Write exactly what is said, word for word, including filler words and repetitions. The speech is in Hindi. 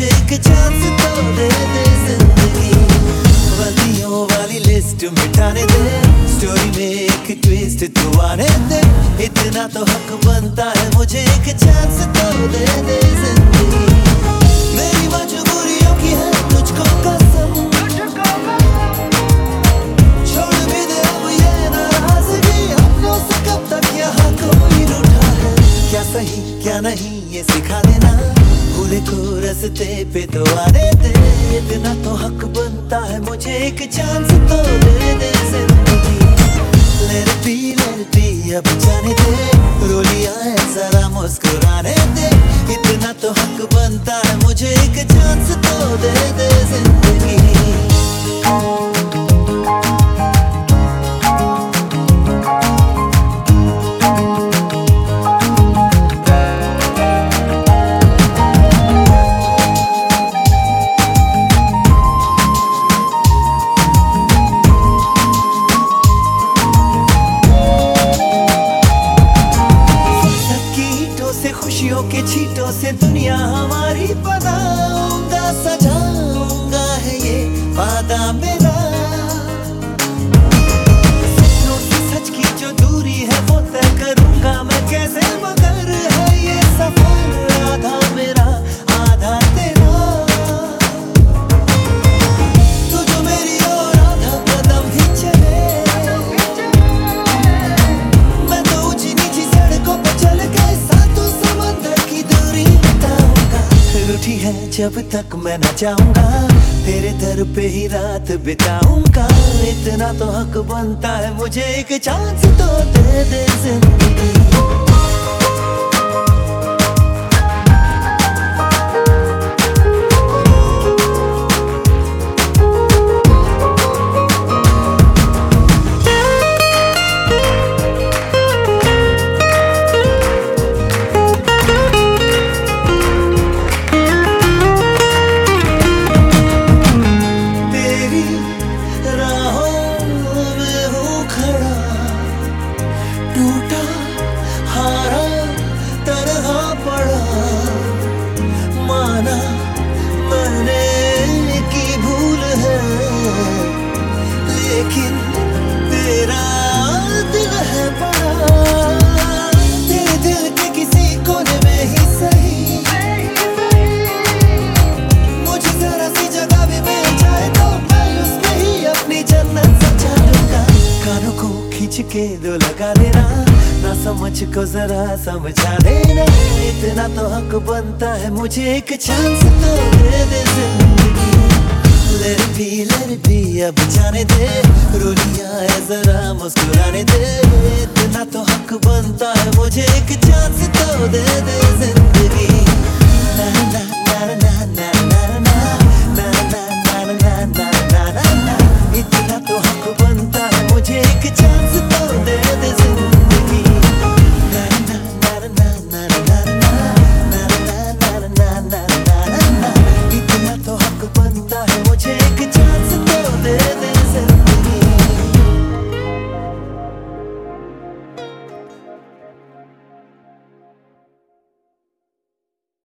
मुझे एक चांस तो दे दे जिंदगी। गलतियों वाली लिस्ट मिटाने दे, स्टोरी में एक ट्विस्ट तू आने दे। इतना तो हक बनता है मुझे एक चांस तो दे दे जिंदगी। मेरी मजबूरियों की है तुझको कसम, छोड़ भी दे अब ये नाराजगी। अपनों से कब तक यहाँ कोई रूठा है, क्या सही क्या नहीं ये सिखा देना। भूले को रास्ते पे तो आने दे, इतना तो हक बनता है मुझे एक चांस तो दे दे जिंदगी। Let it be, let it be, अब जाने दे, रो लिया है जरा मुस्कुराने दे। इतना तो हक बनता है मुझे एक चांस तो दे दे जिंदगी। खुशियों के छींटों से दुनिया हमारी बनाऊंगा, सजाऊंगा है ये वादा मेरा। सपनों से सच की जो दूरी है वो तय करूंगा मैं कैसे, मगर है ये सफर आधा मेरा आधा तेरा। तू जो मेरी ओर आधा कदम भी चले, मैं तो ऊंची नीची सड़कों पर चल के रूठी है जब तक मैं न जाऊंगा, तेरे दर पे ही रात बिताऊंगा। इतना तो हक बनता है मुझे एक चांस तो दे दे जिंदगी। टूटा हारा तरह पड़ा, माना मैंने की भूल है, लेकिन तेरा दिल है बड़ा। तेरे दिल के किसी कोने में ही सही, मुझे जरा सी जगह भी मिल जाए तो मैं उसमें ही अपनी जन्नत सजा दूंगा। कानों को खींच के दो लगा देना, ना समझ को जरा समझा देना। इतना तो हक बनता है मुझे एक चांस तो दे दे जिंदगी। Let it be, let it be, अब जाने दे, रो लिया है जरा मुस्कुराने दे। इतना तो हक बनता है मुझे एक चांस तो दे दे जिंदगी। ना ना